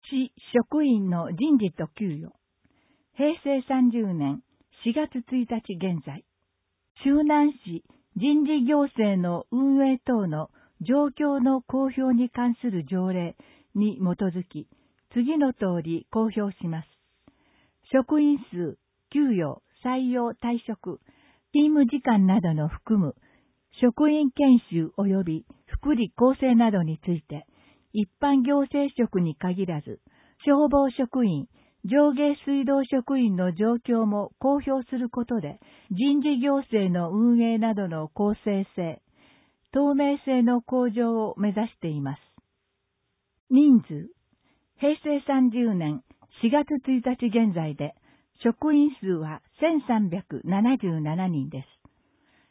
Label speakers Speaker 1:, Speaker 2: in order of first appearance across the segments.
Speaker 1: 市職員の人事と給与。平成30年4月1日現在。周南市人事行政の運営等の状況の公表に関する条例に基づき、次の通り公表します。職員数、給与、採用、退職、勤務時間などの含む職員研修及び福利厚生などについて、一般行政職に限らず、消防職員、上下水道職員の状況も公表することで、人事行政の運営などの公正性、透明性の向上を目指しています。人数、平成30年4月1日現在で、職員数は1377人です。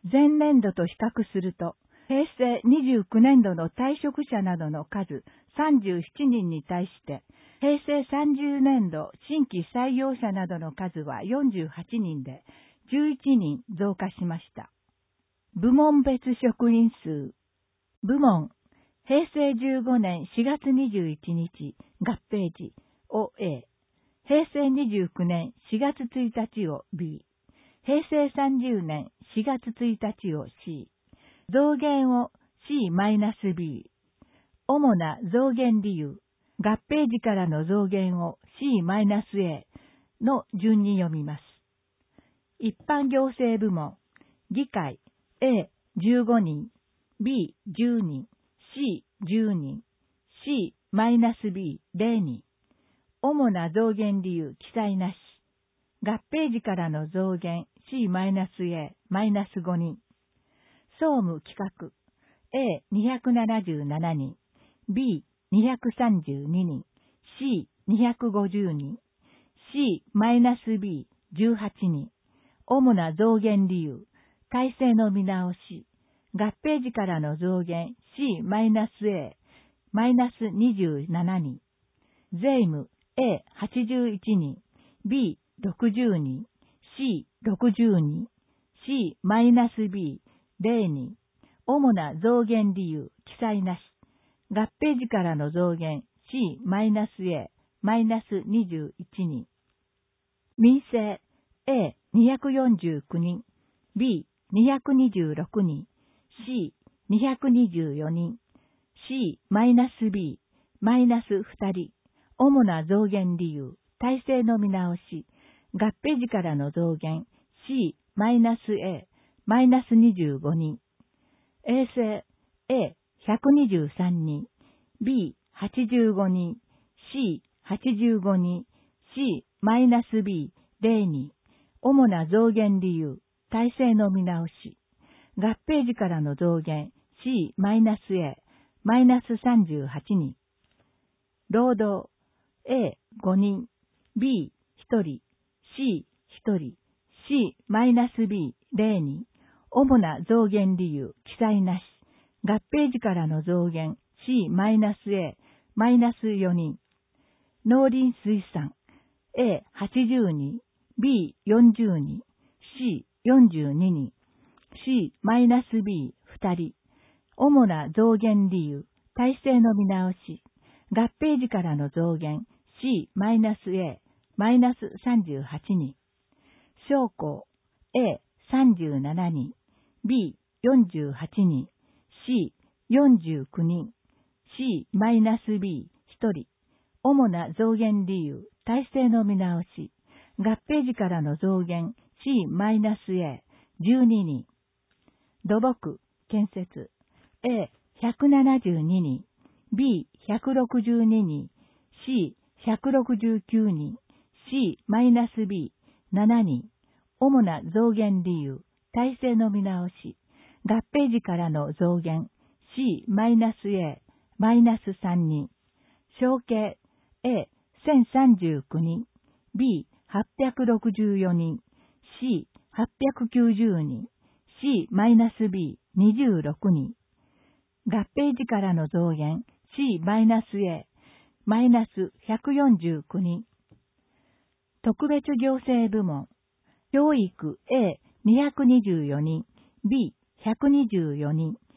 Speaker 1: 前年度と比較すると、平成29年度の退職者などの数37人に対して、平成30年度新規採用者などの数は48人で11人増加しました。部門別職員数。部門、平成15年4月21日合併時を A、平成29年4月1日を B、平成30年4月1日を C、増減を C-B。主な増減理由、合併時からの増減を C-A の順に読みます。一般行政部門、議会 A15 人、B10 人、C10 人、C-B0 人。主な増減理由記載なし。合併時からの増減 C-A-5 人。総務企画 A277 人、B232 人、C250 人、C-B18 人。主な増減理由、体制の見直し、合併時からの増減 C-A-27 人。税務 A81 人、B60 人、C60 人、C-B0 人。主な増減理由記載なし。合併時からの増減 C-A-21 人。民生 A249 人、B226 人、C224 人、C-B-2 人。主な増減理由、体制の見直し、合併時からの増減 C-A-25 人。衛生 A123 人、B85 人、C85 人、C-B0 人。主な増減理由、体制の見直し、合併時からの増減 C-A-38 人。労働 A5 人、B1 人、C1 人、C-B0 人。主な増減理由記載なし。合併時からの増減 C-A-4 人。農林水産 A80 人、B40 人、C42 人、C-B2 人。主な増減理由、体制の見直し、合併時からの増減 C-A-38 人。商工 A37 人、B48 人、C49 人、C-B1 人。主な増減理由、体制の見直し、合併時からの増減 C-A-12 人。土木、建設 A172 人、B162 人、C169 人、C-B7 人。主な増減理由、体制の見直し、合併時からの増減 C-A-3 人。承継 A1039 人、B864 人、C890 人、C-B26 人。合併時からの増減 C-A-149 人。特別行政部門、教育 A224 人、B124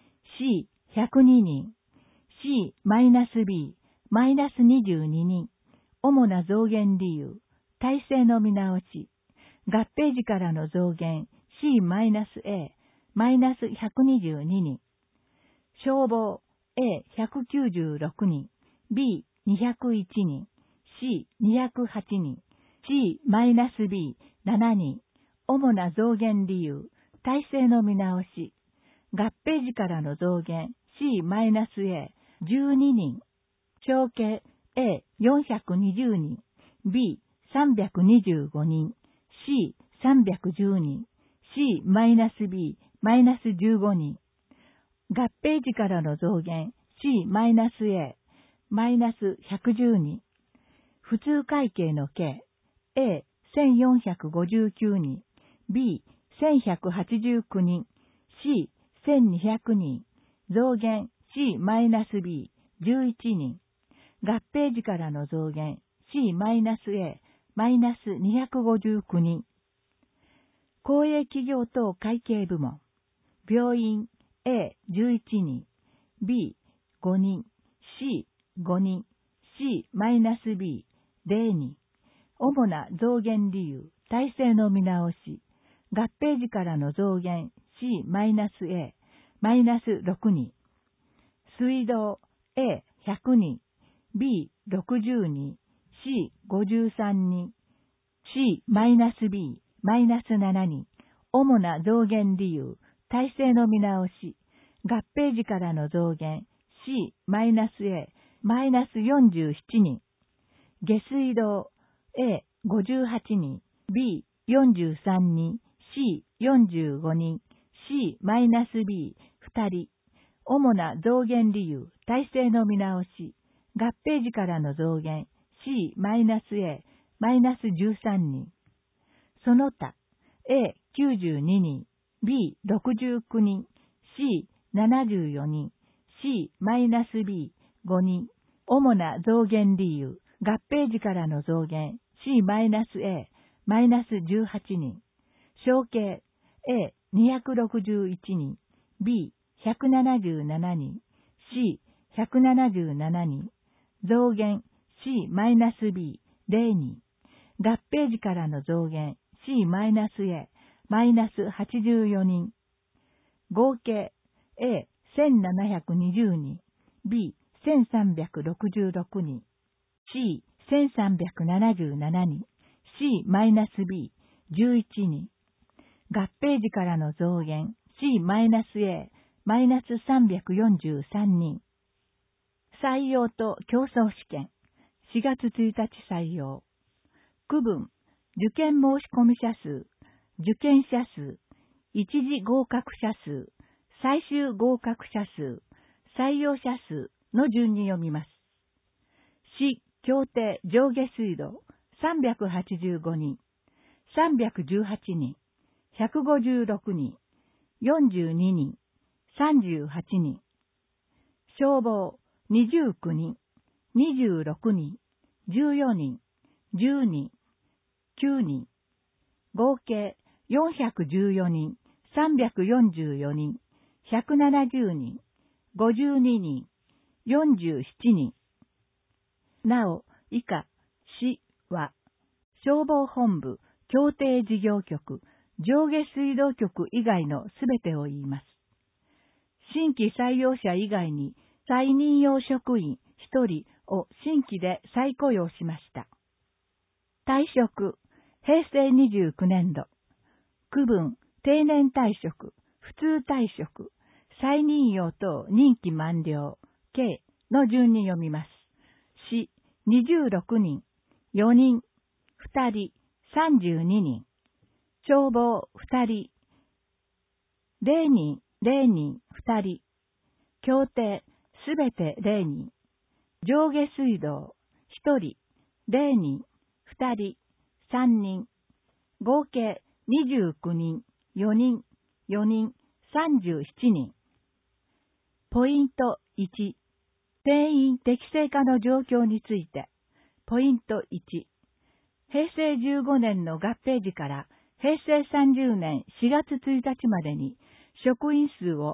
Speaker 1: 人、C102 人、C-B-22 人、 主な増減理由、体制の見直し、合併時からの増減 C-A、マイナス122人。消防 A196 人、B201 人、C208 人、C-B7 人。主な増減理由、体制の見直し、合併時からの増減 C-A12 人。承継 A420 人、B325 人、C310 人、C-B-15 人。合併時からの増減 C-A-110 人。普通会計の計 A1459 人、B1189 人、C1200 人。増減 C-B11 人。合併時からの増減 C-A-259 人。公営企業等会計部門。病院 A11 人、B5 人、C5 人、C-B0 人。主な増減理由、体制の見直し。合併時からの増減 C-A-6 人。水道 A100 人、B60 人、C53 人、C-B-7 人。主な増減理由、体制の見直し。合併時からの増減 C-A-47 人。下水道 A58 人、B43 人、C45 人、C-B2 人。主な増減理由、体制の見直し。合併時からの増減 C-A-13 人。その他 A92 人、B69 人、C74 人、C-B5 人。主な増減理由、合併時からの増減 C-A-18 人。承継 A261 人、B177 人、C177 人。増減 C-B0 人。合併時からの増減 C-A-84 人。合計 A1720 人、B1366 人、C1377 人、C-B11 人。合併時からの増減 C-A-343 人。採用と競争試験。4月1日採用。区分、受験申込者数、受験者数、一次合格者数、最終合格者数、採用者数の順に読みます。市協定上下水道385人、318人、156人、42人、38人。消防29人、26人、14人、10人、9人。合計414人、344人、170人、52人、47人。なお、以下、市は、消防本部、協定事業局、上下水道局以外のすべてを言います。新規採用者以外に、再任用職員1人を新規で再雇用しました。退職、平成29年度。区分、定年退職、普通退職、再任用等任期満了、計の順に読みます。市、26人、4人、2人、32人。消防、2人、0人、0人、2人。協定、すべて0人。上下水道、1人、0人、2人、3人。合計29人、4人、4人、37人。ポイント1、定員適正化の状況について。ポイント1、平成15年の合併時から平成30年4月1日までに職員数を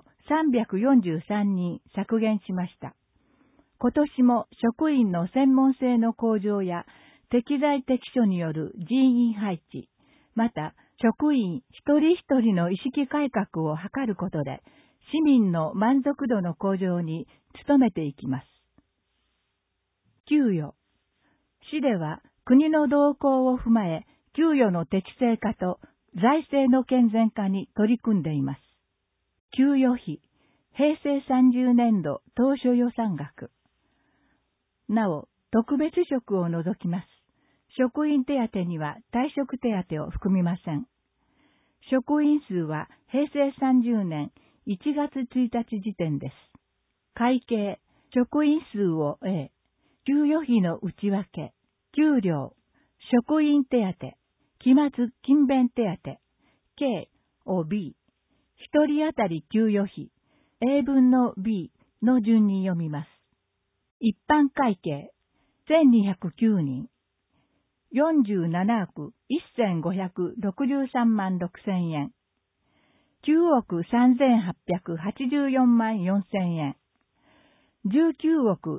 Speaker 1: 343人削減しました。今年も職員の専門性の向上や適材適所による人員配置、また職員一人一人の意識改革を図ることで、市民の満足度の向上に努めていきます。給与。市では国の動向を踏まえ、給与の適正化と財政の健全化に取り組んでいます。給与費、平成30年度当初予算額。なお、特別職を除きます。職員手当には退職手当を含みません。職員数は平成30年1月1日時点です。会計、職員数を A、給与費の内訳、給料、職員手当、期末勤勉手当、K を B、一人当たり給与費、A 分の B の順に読みます。一般会計、1209人、47億1563万6千円、9億3884万4千円、19億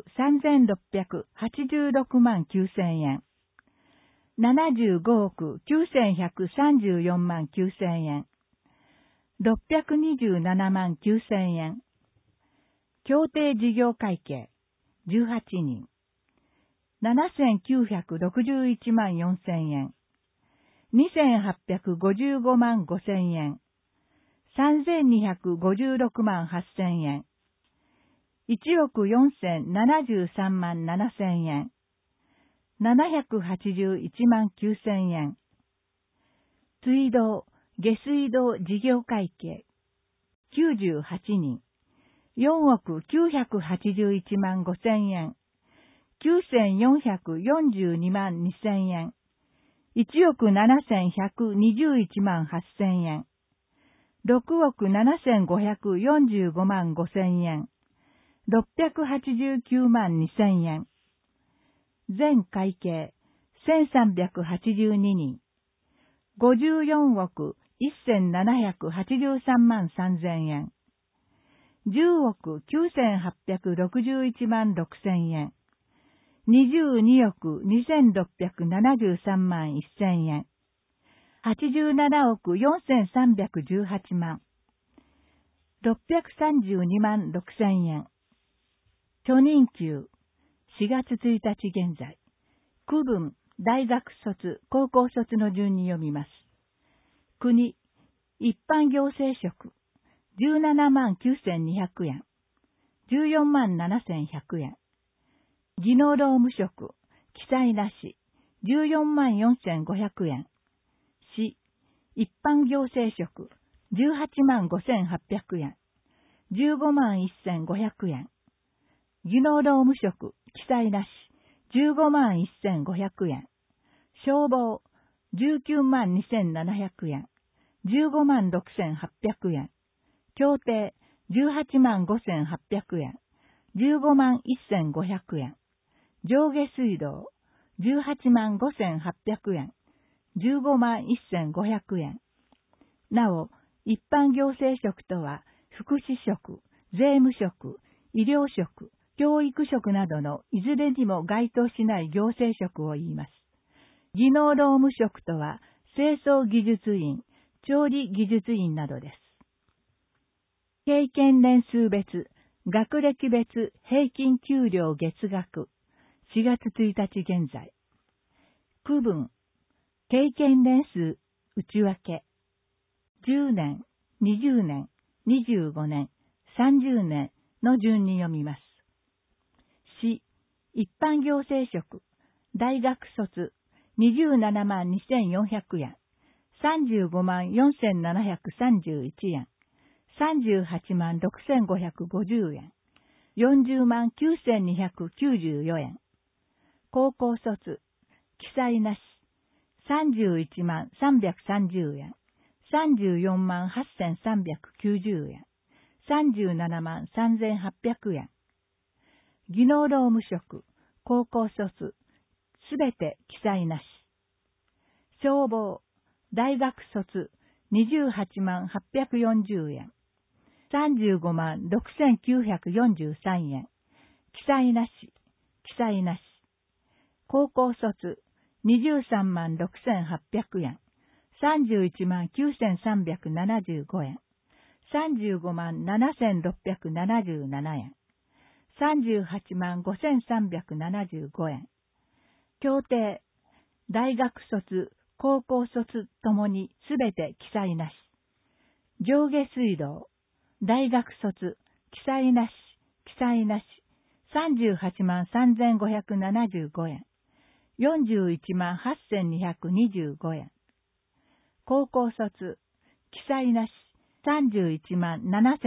Speaker 1: 3686万9千円、75億9134万9千円、627万9千円、協定事業会計18人、7961万4千円、2855万5千円、3256万8千円、1億4073万7千円、781万9千円、水道、下水道事業会計98人、4億981万5千円、9442万2千円、1億7121万8千円、6億7545万5千円、689万2千円、全会計1382人、54億1783万3千円、10億9861万6千円、22億2673万1千円、87億4318万、632万6千円。初任給、4月1日現在、区分、大学卒、高校卒の順に読みます。国、一般行政職、17万9200円、14万7100円。技能労務職、記載なし、14万4500円。市、一般行政職、18万5800円、15万1500円。技能労務職、記載なし、15万1500円。消防、19万2700円、15万6800円。協定、18万5800円、15万1500円。上下水道、18万5800円、15万1500円。なお、一般行政職とは、福祉職、税務職、医療職、教育職などのいずれにも該当しない行政職を言います。技能労務職とは、清掃技術員、調理技術員などです。経験年数別、学歴別平均給料月額、4月1日現在。区分、経験年数、内訳。10年、20年、25年、30年の順に読みます。市、一般行政職、大学卒、27万2400円、35万4731円、38万6550円、40万9294円。高校卒、記載なし、31万330円、34万8390円、37万3800円。技能労務職、高校卒、すべて記載なし。消防、大学卒、28万840円、35万6943円、記載なし、記載なし。高校卒、 23万6800円、31万9375円、35万7677円、38万5375円。協定、大学卒、高校卒ともにすべて記載なし。上下水道、大学卒、記載なし、記載なし、38万3575円、41万8225円。高校卒、記載なし、31万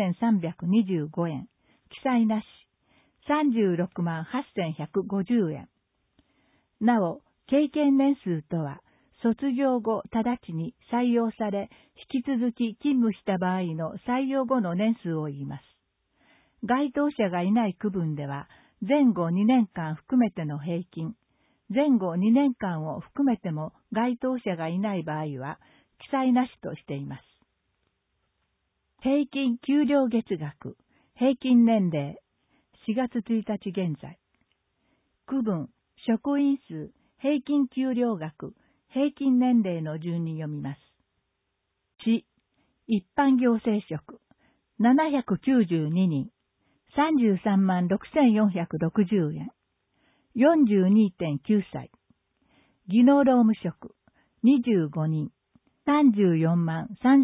Speaker 1: 7325円、記載なし、36万8150円。なお、経験年数とは、卒業後直ちに採用され、引き続き勤務した場合の採用後の年数を言います。該当者がいない区分では、前後2年間含めての平均、前後2年間を含めても該当者がいない場合は、記載なしとしています。平均給料月額、平均年齢、4月1日現在。区分、職員数、平均給料額、平均年齢の順に読みます。1、一般行政職、792人、33万6460円、42.9 歳。技能労務職、25人、34万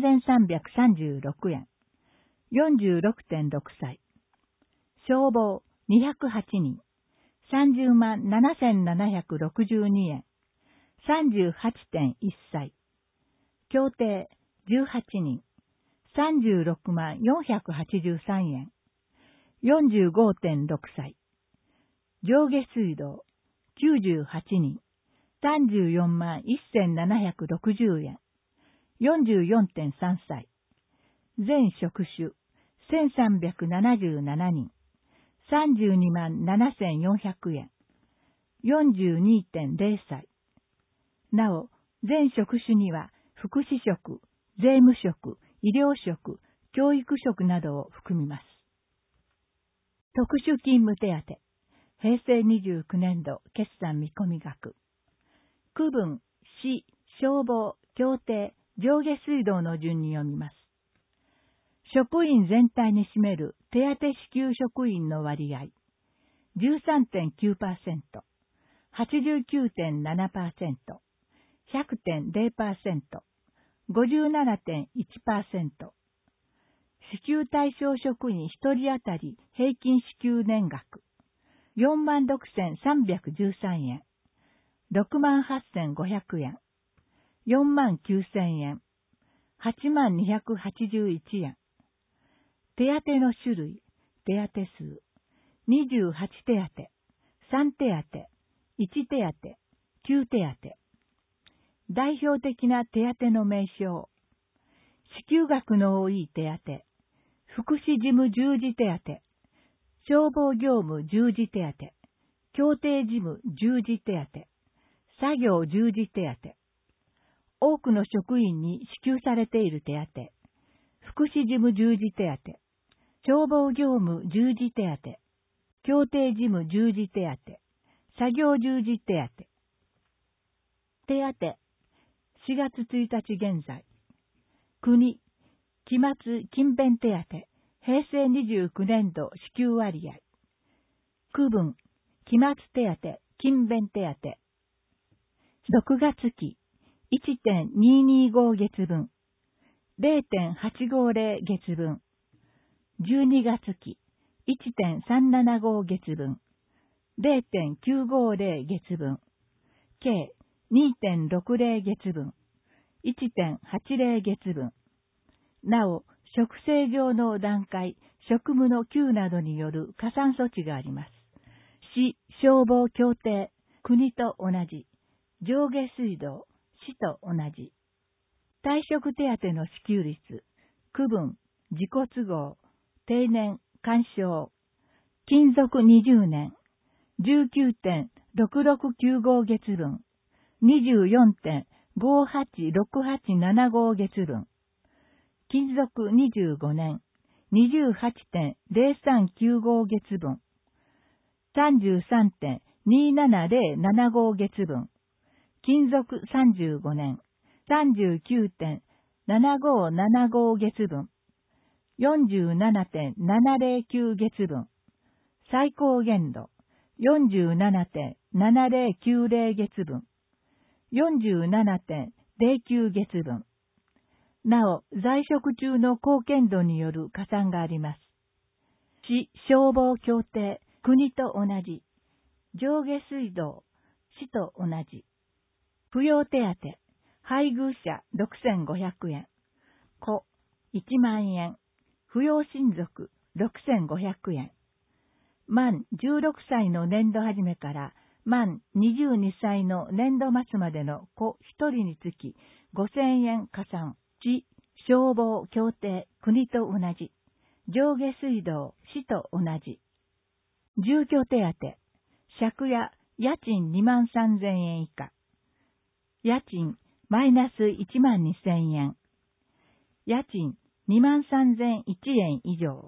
Speaker 1: 3336円、46.6 歳。消防、208人、30万7762円、38.1 歳。協定、18人、36万483円、45.6 歳。上下水道、98人、34万1760円、44.3 歳。全職種、1377人、32万7400円、42.0 歳。なお、全職種には、福祉職、税務職、医療職、教育職などを含みます。特殊勤務手当、平成29年度決算見込み額。区分、市、消防、協定、上下水道の順に読みます。職員全体に占める手当支給職員の割合、13.9%、89.7%、100.0%、57.1%。支給対象職員1人当たり平均支給年額、46,313円、68,500円、49,000円、82,281円。手当の種類、手当数、28手当、3手当、1手当、9手当。代表的な手当の名称、支給額の多い手当、福祉事務従事手当、消防業務従事手当、協定事務従事手当、作業従事手当。多くの職員に支給されている手当、福祉事務従事手当、消防業務従事手当、協定事務従事手当、作業従事手当。手当、4月1日現在。国、期末勤勉手当、平成29年度支給割合。区分、期末手当、勤勉手当。6月期、1.225 月分、0.850 月分。12月期、1.375 月分、0.950 月分、計 2.60 月分、1.80 月分。なお、職制上の段階、職務の給などによる加算措置があります。市、消防協定、国と同じ。上下水道、市と同じ。退職手当の支給率、区分、自己都合、定年、干渉、勤続20年、19.6695 月分、24.586875 月分、勤続25年、28.0395 月分、33.27075 月分、 勤続35年、39.7575 月分、47.709 月分、最高限度、47.7090 月分、47.09 月分。なお、在職中の貢献度による加算があります。市消防協定、国と同じ。上下水道、市と同じ。扶養手当、配偶者6500円。子1万円。扶養親族6500円。満16歳の年度始めから満22歳の年度末までの子1人につき5000円加算。市消防協定、国と同じ。上下水道、市と同じ。住居手当、借家、家賃23000円以下。家賃、マイナス12000円。家賃、23001円以上。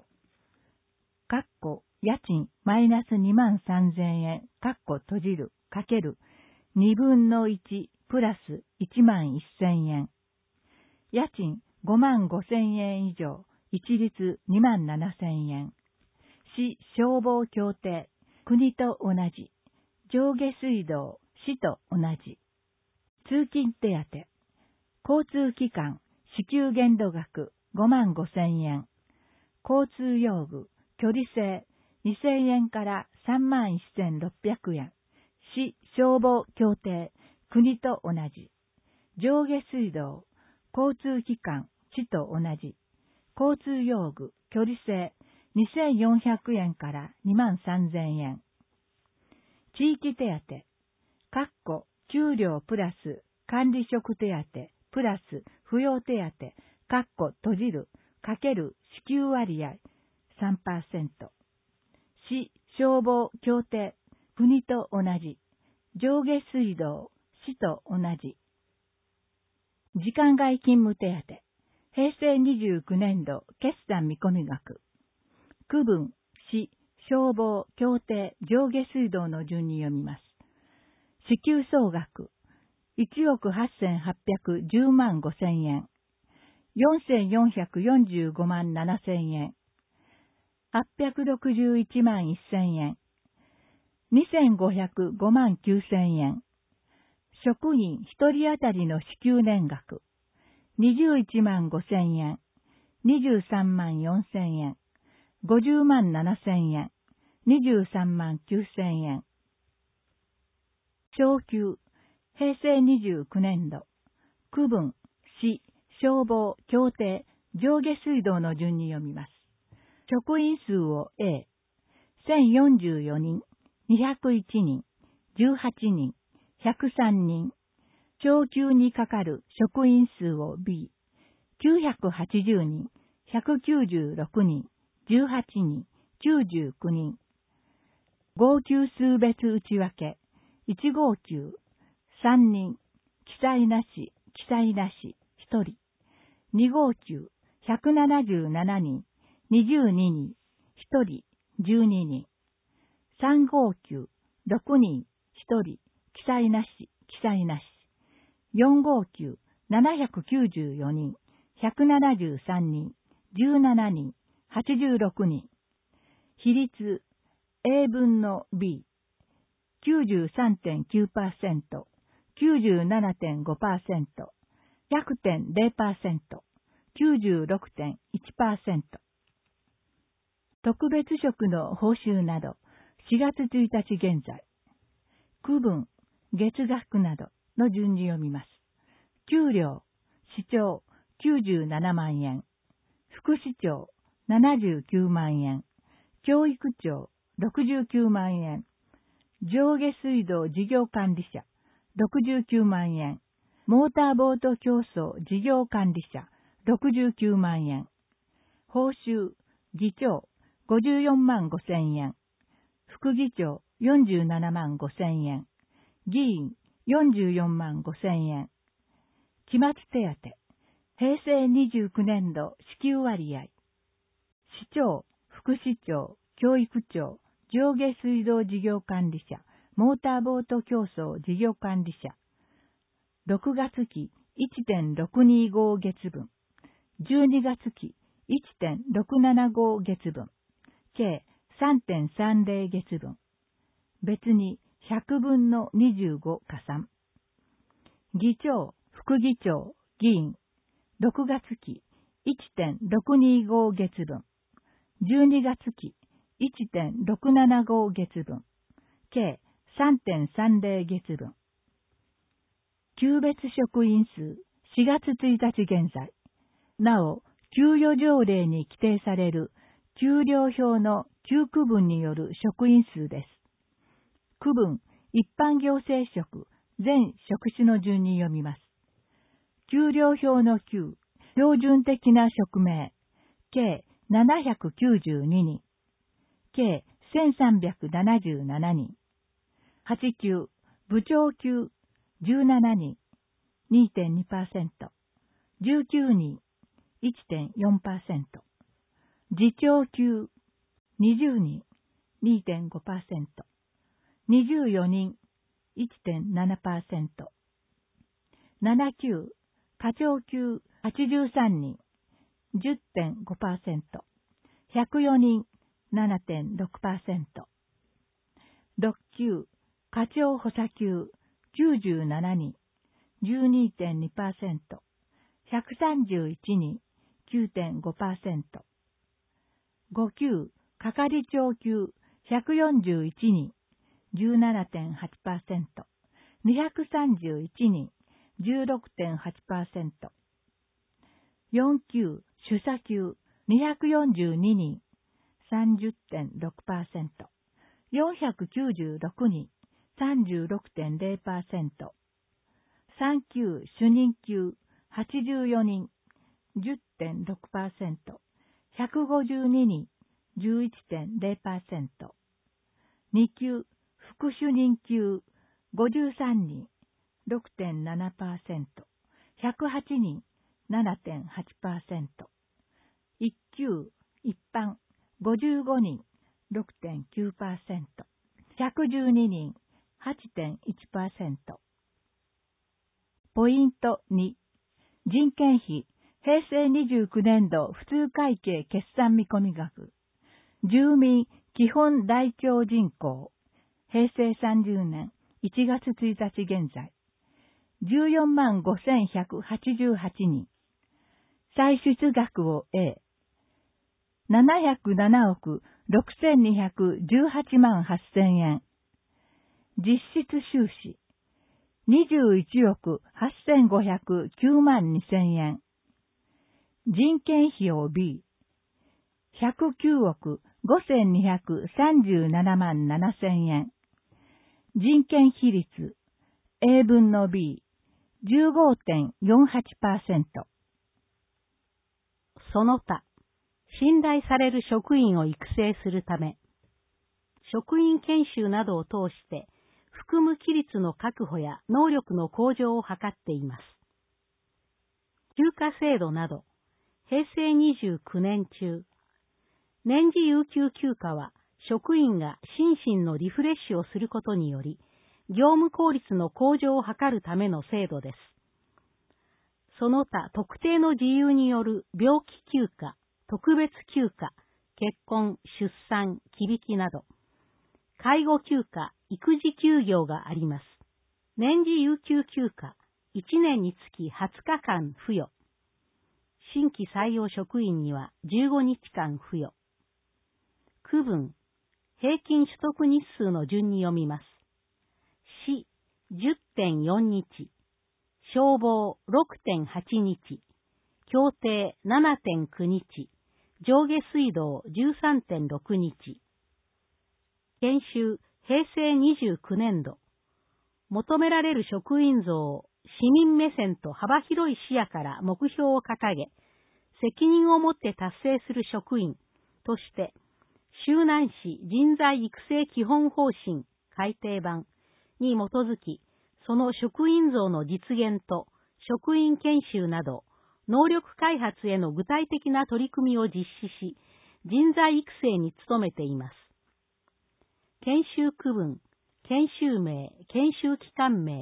Speaker 1: 家賃、マイナス23000円、閉じる、かける、2分の1、プラス11000円。家賃、55000円以上、一律27000円。市消防協定、国と同じ。上下水道、市と同じ。通勤手当、交通機関、支給限度額55000円。交通用具、距離制2000円から31600円。市消防協定、国と同じ。上下水道、交通機関、市と同じ。交通用具、距離制2400円から23000円。地域手当、給料プラス管理職手当プラス扶養手当、閉じる、かける支給割合 3%。市消防協定、国と同じ。上下水道、市と同じ。時間外勤務手当、平成29年度決算見込み額。区分、市、消防、協定、上下水道の順に読みます。支給総額、1億8810万5千円。4445万7千円。861万1千円。2505万9千円。職員1人当たりの支給年額。21万5千円。23万4千円。50万7千円。23万9千円。昇給、平成29年度。区分、市、消防、協定、上下水道の順に読みます。職員数を A、1044人、201人、18人、103人。昇給にかかる職員数を B、980人、196人、18人、99人。号給数別内訳、1号給、3人、記載なし、記載なし、1人。2号給、177人、22人、1人、12人。3号給、6人、1人、記載なし、記載なし。4号給、794人、173人、17人、86人。比率、A 分の B、93.9%、97.5%、100.0%、96.1%。特別職の報酬など、4月1日現在、区分、月額などの順に読みます。給料、市長97万円、副市長79万円、教育長69万円、上下水道事業管理者69万円、モーターボート競争事業管理者69万円、報酬、議長54万5千円、副議長47万5千円、議員44万5千円、期末手当、平成29年度支給割合、市長、副市長、教育長、上下水道事業管理者、モーターボート競争事業管理者、 6月期 1.625 月分、12月期 1.675 月分、計 3.30 月分、別に100分の25加算。議長、副議長、議員、6月期 1.625 月分、12月期 1.675 月分、計 3.30 月分。級別職員数4月1日現在、なお、給与条例に規定される給料表の9区分による職員数です。区分、一般行政職、全職種の順に読みます。給料表の9、標準的な職名、計792人、計1377人。8級、部長級、17人、2.2%。19人、1.4%。次長級、20人、2.5%。24人、1.7%。7級、課長級、83人、10.5%。104人、7.6%。6級、課長補佐級、97人、12.2%。131人、9.5%。5級、係長級、141人、17.8%。231人、16.8%。4級、主査級、242人、30.6%。496人、36.0%。3級、主任級、84人、10.6%。152人、11.0%。2級、副主任級、53人、6.7%。108人、7.8%。1級、一般、55人、6.9%。112人、8.1%。ポイント2、人件費、平成29年度普通会計決算見込み額、住民基本台帳人口、平成30年1月1日現在、145,188人、歳出額を A、707億6,218万8,000円、実質収支、21億8,509万2,000円、人件費用 B、109億5,237万7,000円、人件費率 A 分の B、15.48%。
Speaker 2: その他、信頼される職員を育成するため、職員研修などを通して含む規律の確保や能力の向上を図っています。休暇制度など、平成29年中、年次有給休暇は職員が心身のリフレッシュをすることにより、業務効率の向上を図るための制度です。その他、特定の自由による病気休暇、特別休暇、結婚、出産、忌引きなど、介護休暇、育児休業があります。年次有給休暇、1年につき20日間付与。新規採用職員には15日間付与。区分、平均取得日数の順に読みます。市 10.4 日、消防 6.8 日、協定 7.9 日、上下水道 13.6 日。研修、平成29年度。求められる職員像を市民目線と幅広い視野から目標を掲げ、責任を持って達成する職員として、周南市人材育成基本方針改訂版に基づき、その職員像の実現と職員研修など、能力開発への具体的な取り組みを実施し、人材育成に努めています。研修区分、研修名、研修期間名、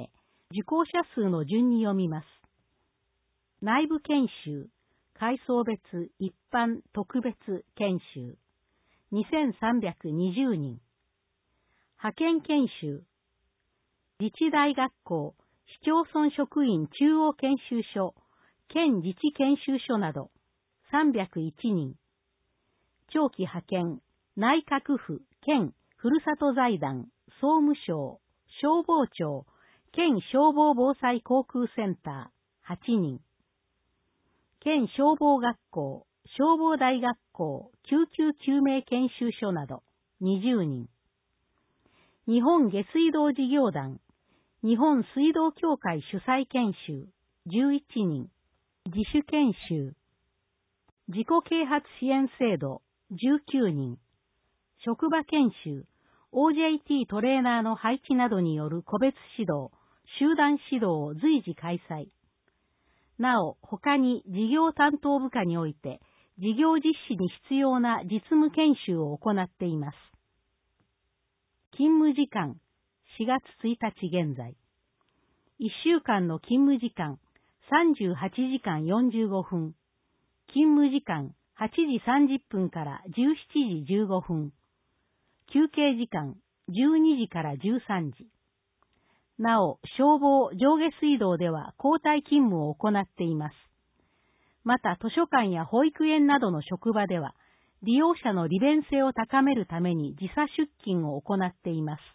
Speaker 2: 受講者数の順に読みます。内部研修、階層別一般特別研修、2320人。派遣研修、自治大学校、市町村職員中央研修所、県自治研修所など、301人。長期派遣、内閣府、県、ふるさと財団、総務省、消防庁、県消防防災航空センター、8人。県消防学校、消防大学校、救急救命研修所など、20人。日本下水道事業団、日本水道協会主催研修、11人。自主研修。自己啓発支援制度、19人。職場研修、OJT トレーナーの配置などによる個別指導、集団指導を随時開催。なお、他に事業担当部下において、事業実施に必要な実務研修を行っています。勤務時間、4月1日現在。1週間の勤務時間、38時間45分。勤務時間、8時30分から17時15分。休憩時間、12時から13時。なお、消防、上下水道では交代勤務を行っています。また、図書館や保育園などの職場では、利用者の利便性を高めるために時差出勤を行っています。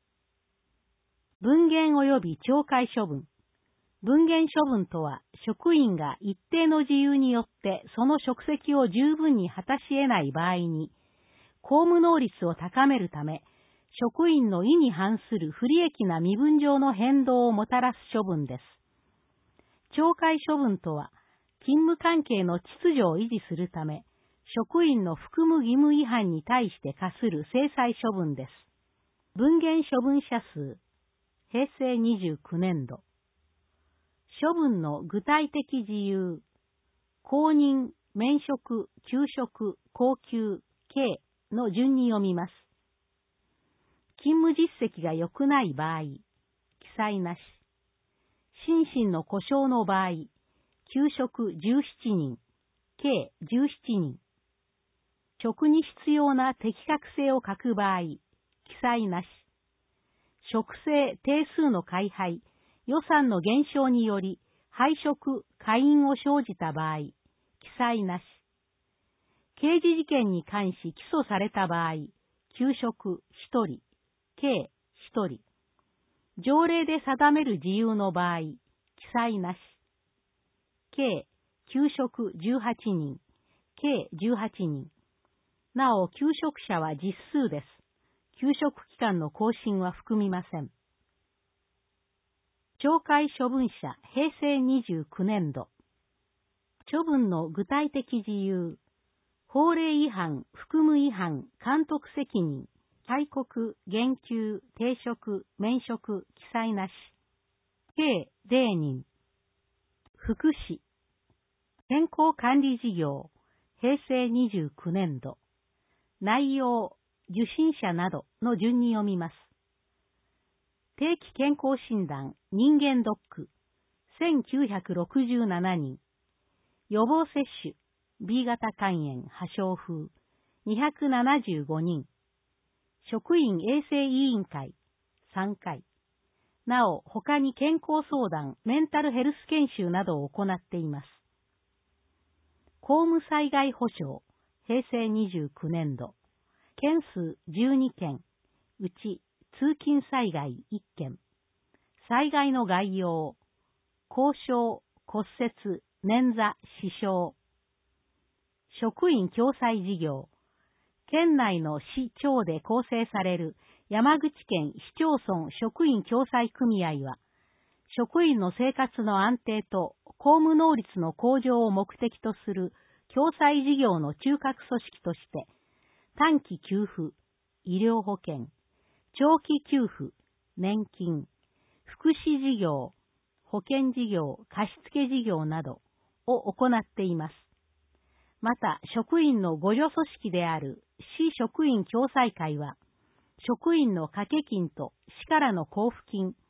Speaker 2: 分限及び懲戒処分。分限処分とは、職員が一定の自由によってその職責を十分に果たし得ない場合に、公務能率を高めるため、職員の意に反する不利益な身分上の変動をもたらす処分です。懲戒処分とは、勤務関係の秩序を維持するため、職員の服務義務違反に対して課する制裁処分です。分限処分者数、平成29年度。処分の具体的事由、公認、免職、休職、降給、刑の順に読みます。勤務実績が良くない場合、記載なし。心身の故障の場合、休職17人、計17人。職に必要な適格性を欠く場合、記載なし。職制定数の改廃、予算の減少により、廃職、解任を生じた場合、記載なし。刑事事件に関し起訴された場合、休職1人、計1人。条例で定める事由の場合、記載なし。計休職18人、計18人。なお、休職者は実数です。休職期間の更新は含みません。懲戒処分者、平成29年度。処分の具体的事由、法令違反、服務違反、監督責任、戒告、減給、停職、免職、記載なし。計0人。福祉。健康管理事業、平成29年度。内容、受診者などの順に読みます。定期健康診断、人間ドック、1967人。予防接種、B 型肝炎、破傷風、275人。職員衛生委員会、3回。なお、他に健康相談、メンタルヘルス研修などを行っています。公務災害保障、平成29年度。件数12件、うち通勤災害1件。災害の概要、後傷、骨折、捻挫、死傷。職員共済事業、県内の市町で構成される山口県市町村職員共済組合は、職員の生活の安定と公務能率の向上を目的とする共済事業の中核組織として、短期給付、医療保険、長期給付、年金、福祉事業、保険事業、貸付事業などを行っています。また、職員の互助組織である市職員共済会は、職員の掛け金と市からの交付金、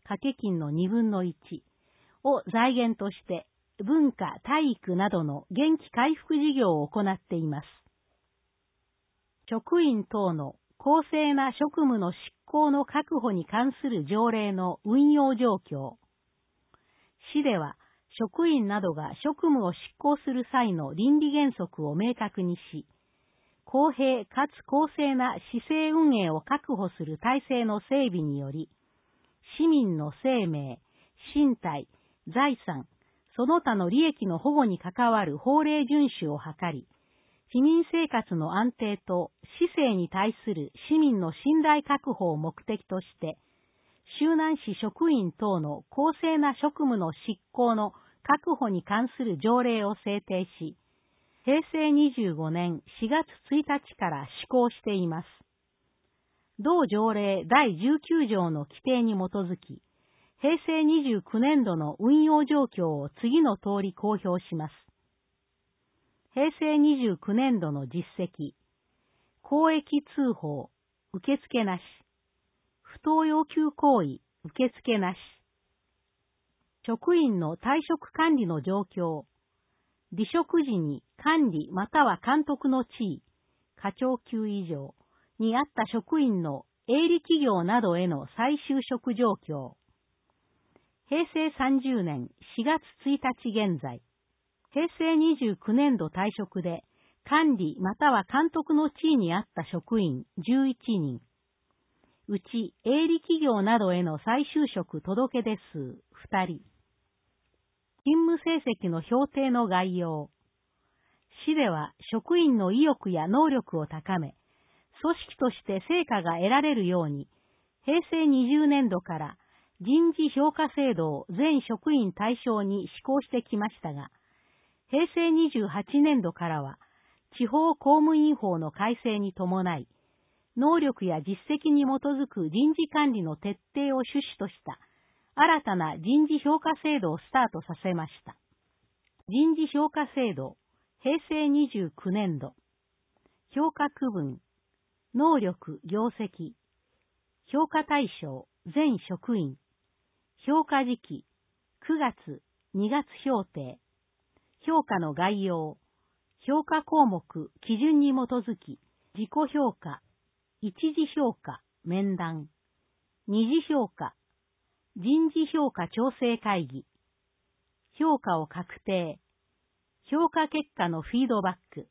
Speaker 2: 掛金の1/2を財源として、文化、体育などの元気回復事業を行っています。職員等の公正な職務の執行の確保に関する条例の運用状況。市では、職員などが職務を執行する際の倫理原則を明確にし、公平かつ公正な市政運営を確保する体制の整備により、市民の生命、身体、財産、その他の利益の保護に関わる法令遵守を図り、市民生活の安定と市政に対する市民の信頼確保を目的として、周南市職員等の公正な職務の執行の確保に関する条例を制定し、平成25年4月1日から施行しています。同条例第19条の規定に基づき、平成29年度の運用状況を次の通り公表します。平成29年度の実績、公益通報、受付なし、不当要求行為、受付なし、職員の退職管理の状況、離職時に管理または監督の地位、課長級以上にあった職員の営利企業などへの再就職状況、平成30年4月1日現在、平成29年度退職で管理または監督の地位にあった職員11人、うち営利企業などへの再就職届出数2人、勤務成績の評定の概要。市では職員の意欲や能力を高め、組織として成果が得られるように、平成20年度から人事評価制度を全職員対象に施行してきましたが、平成28年度からは、地方公務員法の改正に伴い、能力や実績に基づく人事管理の徹底を趣旨とした新たな人事評価制度をスタートさせました。人事評価制度、平成29年度、評価区分、能力、業績、評価対象、全職員、評価時期、9月、2月評定、評価の概要、評価項目、基準に基づき、自己評価、一次評価、面談、二次評価、人事評価調整会議、評価を確定、評価結果のフィードバック、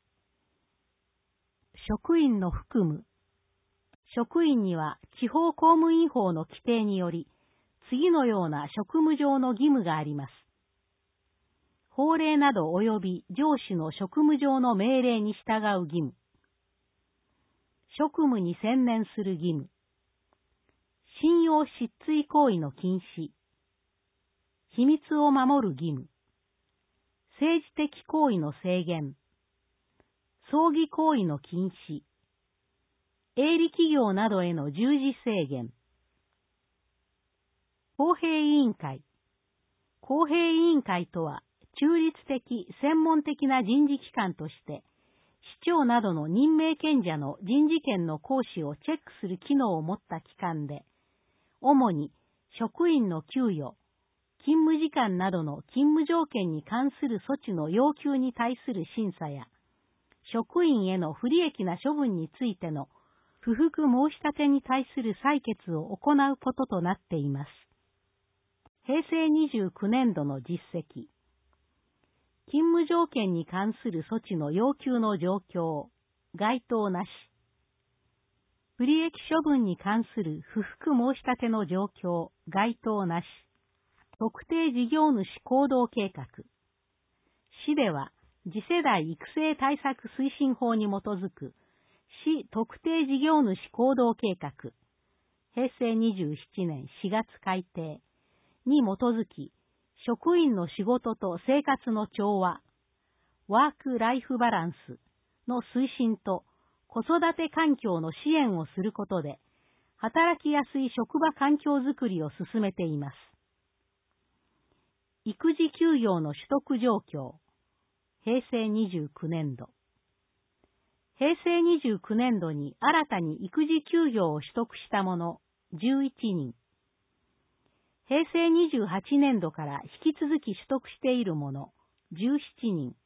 Speaker 2: 職員の服務、職員には地方公務員法の規定により、次のような職務上の義務があります。法令など及び上司の職務上の命令に従う義務。職務に専念する義務。信用失墜行為の禁止。秘密を守る義務。政治的行為の制限。葬儀行為の禁止。営利企業などへの従事制限。公平委員会。公平委員会とは、中立的、専門的な人事機関として、市長などの任命権者の人事権の行使をチェックする機能を持った機関で、主に職員の給与、勤務時間などの勤務条件に関する措置の要求に対する審査や、職員への不利益な処分についての不服申し立てに対する採決を行うこととなっています。平成29年度の実績。勤務条件に関する措置の要求の状況、該当なし。不利益処分に関する不服申し立ての状況、該当なし。特定事業主行動計画。市では、次世代育成対策推進法に基づく市特定事業主行動計画、平成27年4月改定に基づき、職員の仕事と生活の調和、ワークライフバランスの推進と子育て環境の支援をすることで、働きやすい職場環境づくりを進めています。育児休業の取得状況、平成29年度。平成29年度に新たに育児休業を取得した者11人。 平成28年度から引き続き取得している者、17人。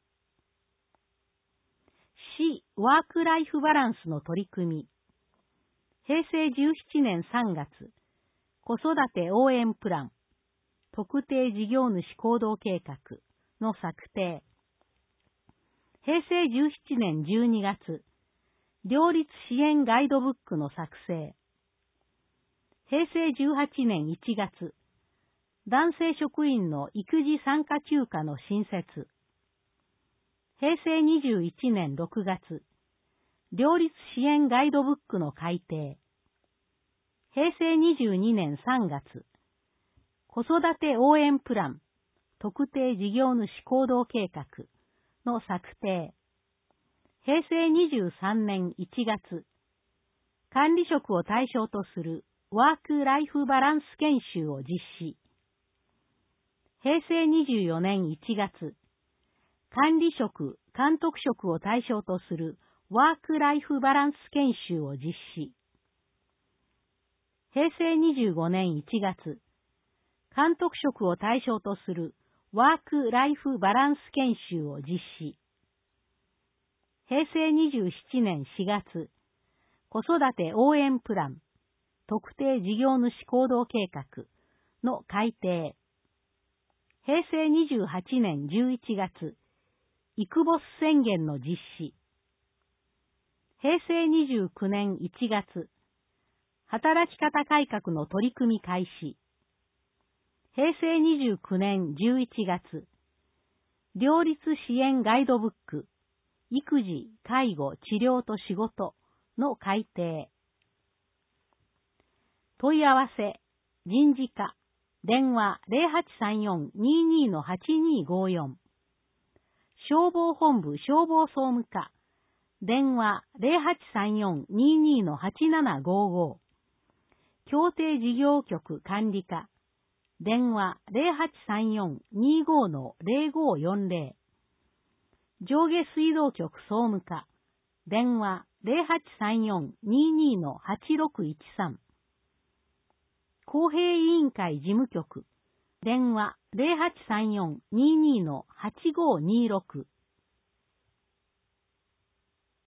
Speaker 2: 市ワークライフバランスの取り組み。平成17年3月、子育て応援プラン、特定事業主行動計画の策定。平成17年12月、両立支援ガイドブックの作成。平成18年1月、男性職員の育児参加休暇の新設。平成21年6月、両立支援ガイドブックの改訂。平成22年3月、子育て応援プラン、特定事業主行動計画の策定。平成23年1月、管理職を対象とするワークライフバランス研修を実施。平成24年1月、管理職、監督職を対象とするワークライフバランス研修を実施。平成25年1月、監督職を対象とするワークライフバランス研修を実施。平成27年4月、子育て応援プラン、特定事業主行動計画の改定。平成28年11月、イクボス宣言の実施。平成29年1月、働き方改革の取り組み開始。平成29年11月、両立支援ガイドブック、育児、介護、治療と仕事の改訂。問い合わせ、人事課、電話 0834-22-8254。消防本部消防総務課、電話 0834-22-8755。協定事業局管理課、電話 0834-25-0540。上下水道局総務課、電話 0834-22-8613。公平委員会事務局、電話 0834-22-8526。